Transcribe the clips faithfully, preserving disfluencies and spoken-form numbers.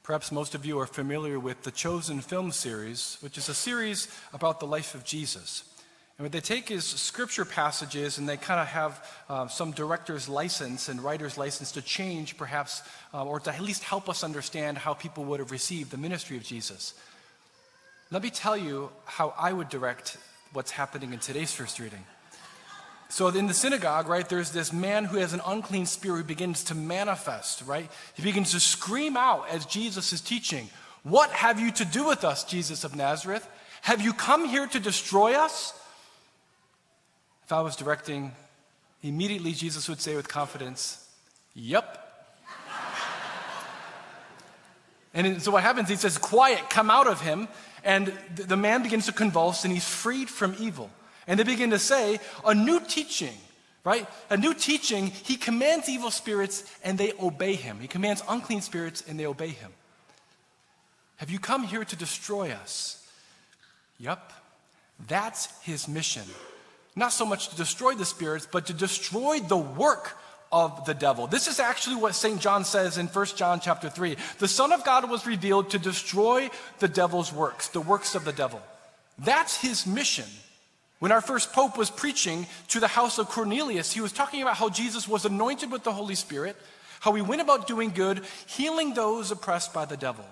Perhaps most of you are familiar with the Chosen film series, which is a series about the life of Jesus. And what they take is scripture passages and they kind of have uh, some director's license and writer's license to change perhaps, uh, or to at least help us understand how people would have received the ministry of Jesus. Let me tell you how I would direct what's happening in today's first reading. So in the synagogue, right, there's this man who has an unclean spirit who begins to manifest, right? He begins to scream out as Jesus is teaching, "What have you to do with us, Jesus of Nazareth? Have you come here to destroy us?" If I was directing, immediately Jesus would say with confidence, "Yep." And so what happens, he says, "Quiet, come out of him." And the man begins to convulse and he's freed from evil. And they begin to say, a new teaching, right? A new teaching, he commands evil spirits and they obey him. He commands unclean spirits and they obey him. "Have you come here to destroy us?" Yep, that's his mission. Not so much to destroy the spirits, but to destroy the work of the devil. This is actually what Saint John says in First John chapter three. The Son of God was revealed to destroy the devil's works, the works of the devil. That's his mission. When our first pope was preaching to the house of Cornelius, he was talking about how Jesus was anointed with the Holy Spirit, how he went about doing good, healing those oppressed by the devil.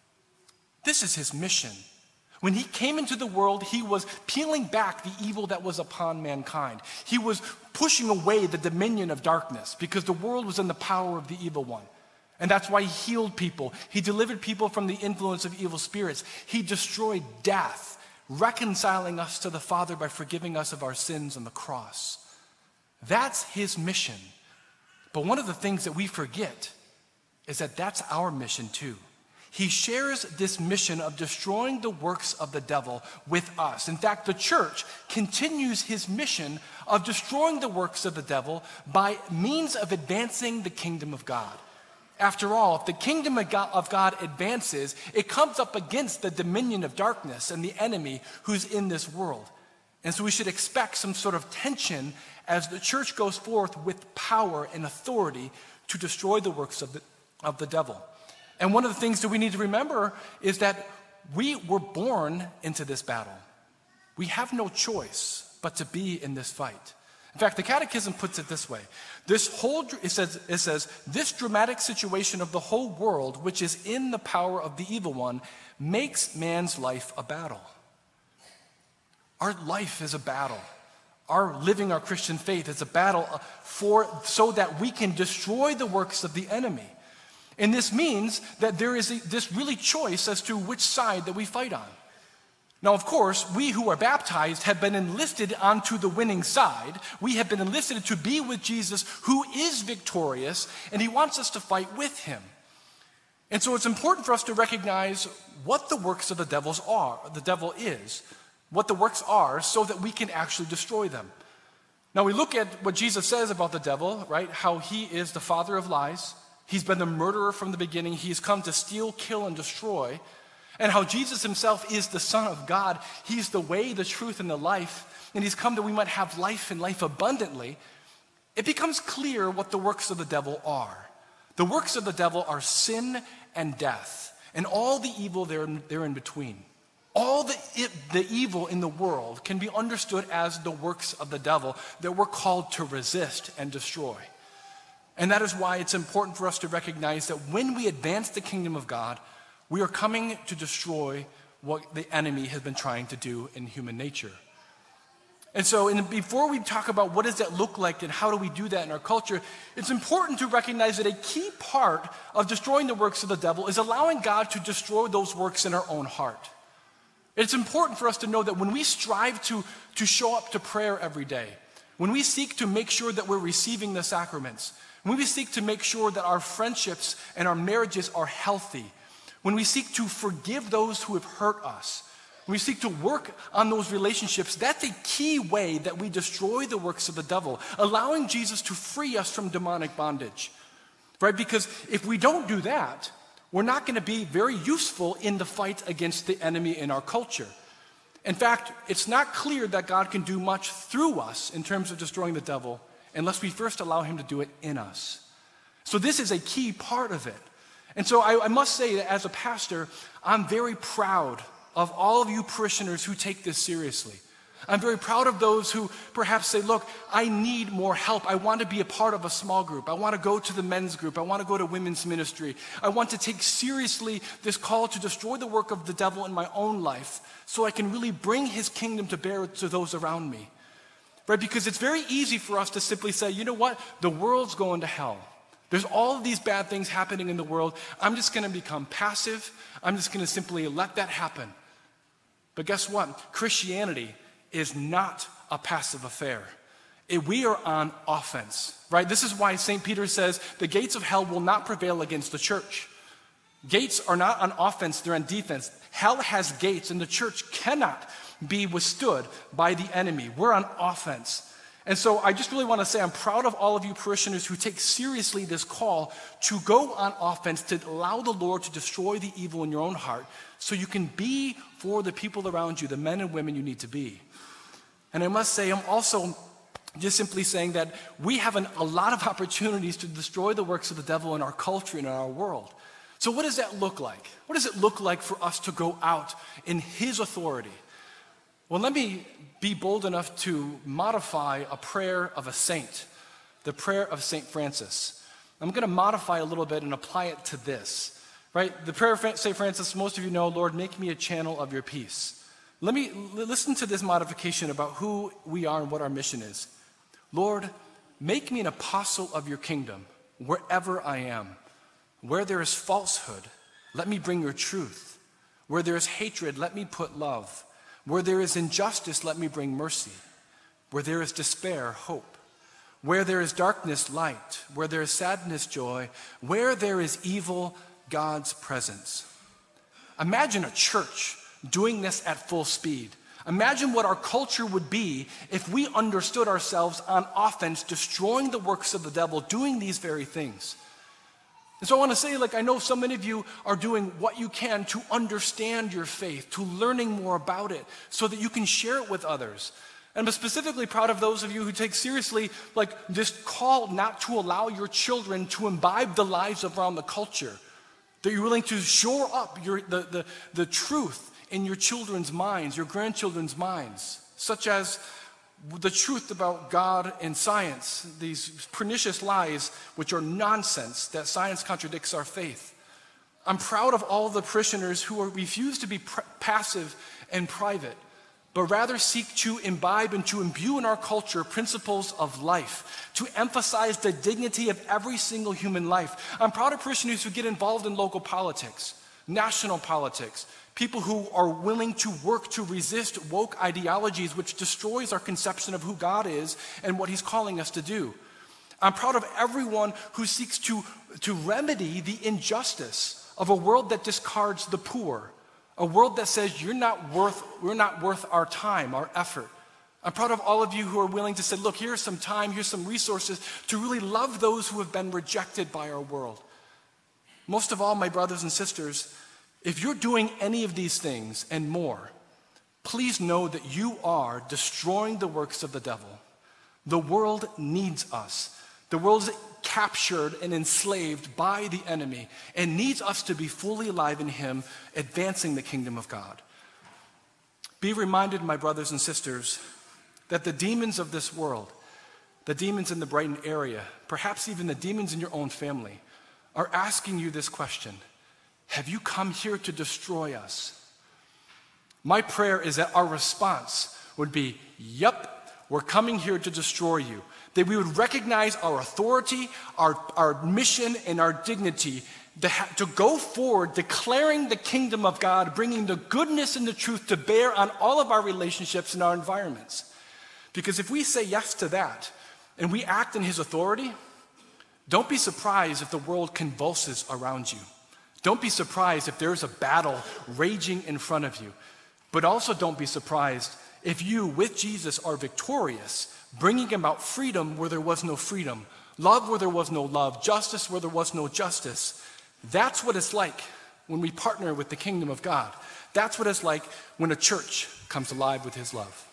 This is his mission. When he came into the world, he was peeling back the evil that was upon mankind. He was pushing away the dominion of darkness because the world was in the power of the evil one. And that's why he healed people. He delivered people from the influence of evil spirits. He destroyed death, reconciling us to the Father by forgiving us of our sins on the cross. That's his mission. But one of the things that we forget is that that's our mission too. He shares this mission of destroying the works of the devil with us. In fact, the church continues his mission of destroying the works of the devil by means of advancing the kingdom of God. After all, if the kingdom of God advances, it comes up against the dominion of darkness and the enemy who's in this world. And so we should expect some sort of tension as the church goes forth with power and authority to destroy the works of the, of the devil. And one of the things that we need to remember is that we were born into this battle. We have no choice but to be in this fight. In fact, the Catechism puts it this way. This whole, it says, it says, this dramatic situation of the whole world, which is in the power of the evil one, makes man's life a battle. Our life is a battle. Our living our Christian faith is a battle for, so that we can destroy the works of the enemy. And this means that there is a, this really choice as to which side that we fight on. Now, of course, we who are baptized have been enlisted onto the winning side. We have been enlisted to be with Jesus, who is victorious, and he wants us to fight with him. And so it's important for us to recognize what the works of the devils are, the devil is, what the works are, so that we can actually destroy them. Now, we look at what Jesus says about the devil, right? How he is the father of lies. He's been the murderer from the beginning. He's come to steal, kill, and destroy. And how Jesus himself is the Son of God. He's the way, the truth, and the life. And he's come that we might have life and life abundantly. It becomes clear what the works of the devil are. The works of the devil are sin and death. And all the evil there, there in between. All the, it, the evil in the world can be understood as the works of the devil that we're called to resist and destroy. And that is why it's important for us to recognize that when we advance the kingdom of God, we are coming to destroy what the enemy has been trying to do in human nature. And so in, before we talk about what does that look like and how do we do that in our culture, it's important to recognize that a key part of destroying the works of the devil is allowing God to destroy those works in our own heart. It's important for us to know that when we strive to, to show up to prayer every day, when we seek to make sure that we're receiving the sacraments, when we seek to make sure that our friendships and our marriages are healthy, when we seek to forgive those who have hurt us, when we seek to work on those relationships, that's a key way that we destroy the works of the devil, allowing Jesus to free us from demonic bondage, right? Because if we don't do that, we're not going to be very useful in the fight against the enemy in our culture. In fact, it's not clear that God can do much through us in terms of destroying the devil unless we first allow him to do it in us. So this is a key part of it. And so I, I must say that as a pastor, I'm very proud of all of you parishioners who take this seriously. I'm very proud of those who perhaps say, look, I need more help. I want to be a part of a small group. I want to go to the men's group. I want to go to women's ministry. I want to take seriously this call to destroy the work of the devil in my own life so I can really bring his kingdom to bear to those around me. Right? Because it's very easy for us to simply say, you know what? The world's going to hell. There's all of these bad things happening in the world. I'm just going to become passive. I'm just going to simply let that happen. But guess what? Christianity is not a passive affair. It, we are on offense, right? This is why Saint Peter says the gates of hell will not prevail against the church. Gates are not on offense, they're on defense. Hell has gates, and the church cannot be withstood by the enemy. We're on offense. And so I just really want to say I'm proud of all of you parishioners who take seriously this call to go on offense, to allow the Lord to destroy the evil in your own heart so you can be for the people around you, the men and women you need to be. And I must say, I'm also just simply saying that we have an, a lot of opportunities to destroy the works of the devil in our culture and in our world. So what does that look like? What does it look like for us to go out in his authority? Well, let me be bold enough to modify a prayer of a saint, the prayer of Saint Francis. I'm going to modify a little bit and apply it to this, right? The prayer of Saint Francis, most of you know, Lord, make me a channel of your peace. Let me listen to this modification about who we are and what our mission is. Lord, make me an apostle of your kingdom wherever I am. Where there is falsehood, let me bring your truth. Where there is hatred, let me put love. Where there is injustice, let me bring mercy. Where there is despair, hope. Where there is darkness, light. Where there is sadness, joy. Where there is evil, God's presence. Imagine a church doing this at full speed. Imagine what our culture would be if we understood ourselves on offense, destroying the works of the devil, doing these very things. And so I want to say, like, I know so many of you are doing what you can to understand your faith, to learning more about it, so that you can share it with others. And I'm specifically proud of those of you who take seriously, like, this call not to allow your children to imbibe the lies around the culture. That you're willing to shore up your, the, the, the truth in your children's minds, your grandchildren's minds, such as the truth about God and science, these pernicious lies which are nonsense, that science contradicts our faith. I'm proud of all the parishioners who are, refuse to be pr- passive and private, but rather seek to imbibe and to imbue in our culture principles of life, to emphasize the dignity of every single human life. I'm proud of parishioners who get involved in local politics, national politics, people who are willing to work to resist woke ideologies which destroys our conception of who God is and what he's calling us to do. I'm proud of everyone who seeks to, to remedy the injustice of a world that discards the poor, a world that says you're not worth, we're not worth our time, our effort. I'm proud of all of you who are willing to say, look, here's some time, here's some resources to really love those who have been rejected by our world. Most of all, my brothers and sisters, if you're doing any of these things and more, please know that you are destroying the works of the devil. The world needs us. The world is captured and enslaved by the enemy and needs us to be fully alive in him, advancing the kingdom of God. Be reminded, my brothers and sisters, that the demons of this world, the demons in the Brighton area, perhaps even the demons in your own family, are asking you this question: have you come here to destroy us? My prayer is that our response would be, yep, we're coming here to destroy you. That we would recognize our authority, our, our mission, and our dignity to, ha- to go forward, declaring the kingdom of God, bringing the goodness and the truth to bear on all of our relationships and our environments. Because if we say yes to that, and we act in his authority, don't be surprised if the world convulses around you. Don't be surprised if there's a battle raging in front of you. But also don't be surprised if you, with Jesus, are victorious, bringing about freedom where there was no freedom, love where there was no love, justice where there was no justice. That's what it's like when we partner with the kingdom of God. That's what it's like when a church comes alive with his love.